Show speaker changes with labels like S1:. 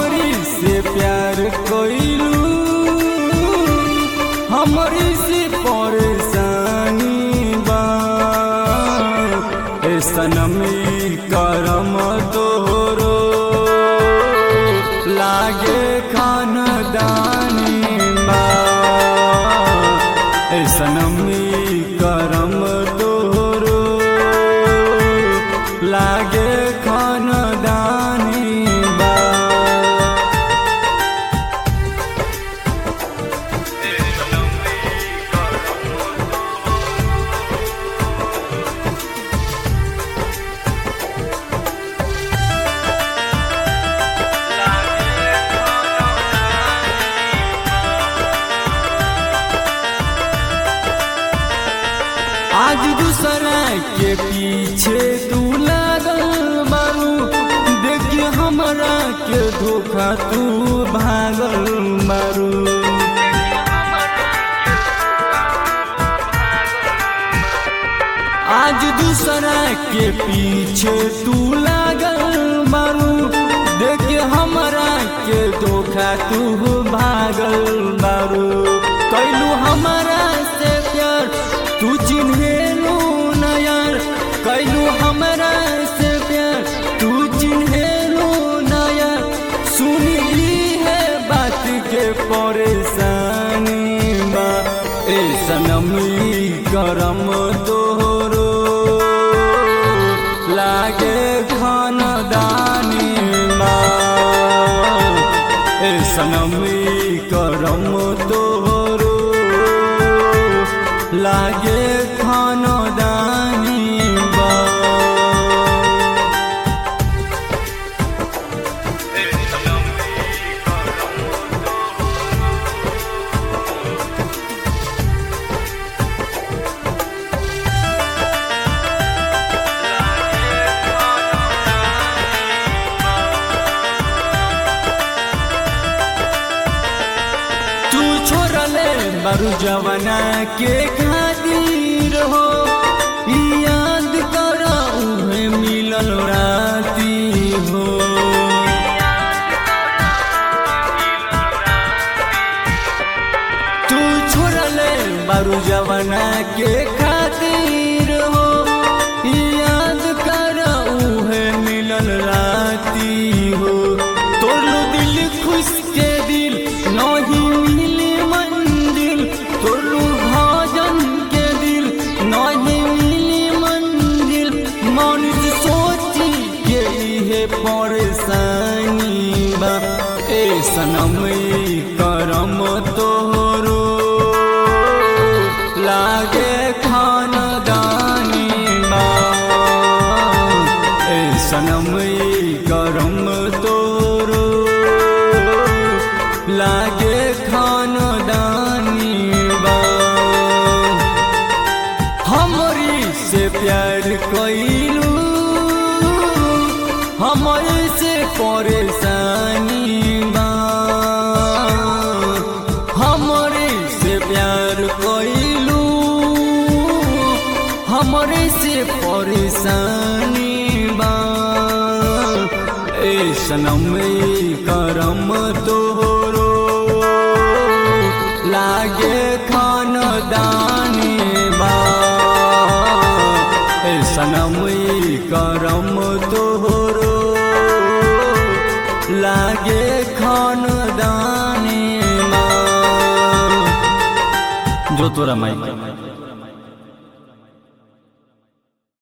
S1: हमरी से प्यार कोइलू हमरी से परेशानी बा ए सनमी करम तोरो लागे खानदानी बा ए सनमी करम तोरो लागे खानदानी बा। आज दूसरा के पीछे तू लागल बारू देखिए हमरा के धोखा तू भागल बारू। आज दूसरा के पीछे तू लागल बारू देखिए हमरा के धोखा तू भागल बारू। कैलू हमारा से प्यार तू चिन्हेलू न यार कैलू हमरा से प्यार तू चिन्हेलू न यार। सुनी है बात के परेशानी बा ए सनमी करम तोरो लागे खानदानी बा ए सनमी करम तोरो लागे खानदानी बा। तू छोड़ले बारू जवाना के खातिर हो याद करा उहे मिलल राती हो। तू छोड़ले बारू जवाना के खातिर हो याद करा उहे मिलल राती हो। तोड़लो दिल खुश के दिल नहीं मिली मंजिल तोड़लू भजन के दिल नहीं मिली मंजिल। मनुष्य सोची के लिए परेशानी बा ए सनमी करम तोरो लागे खानदानी बा ए सनमी करम तोरो लागे खानदानी बा। हमरी से प्यार कैलू हमरे से परेशानी बा हमरे से प्यार कैलू हमरे से परेशानी बा ए सनमी करम तोरो लागे खानदानी बा ए सनमी करम तोरो लागे खानदानी बा। जो तोरा माई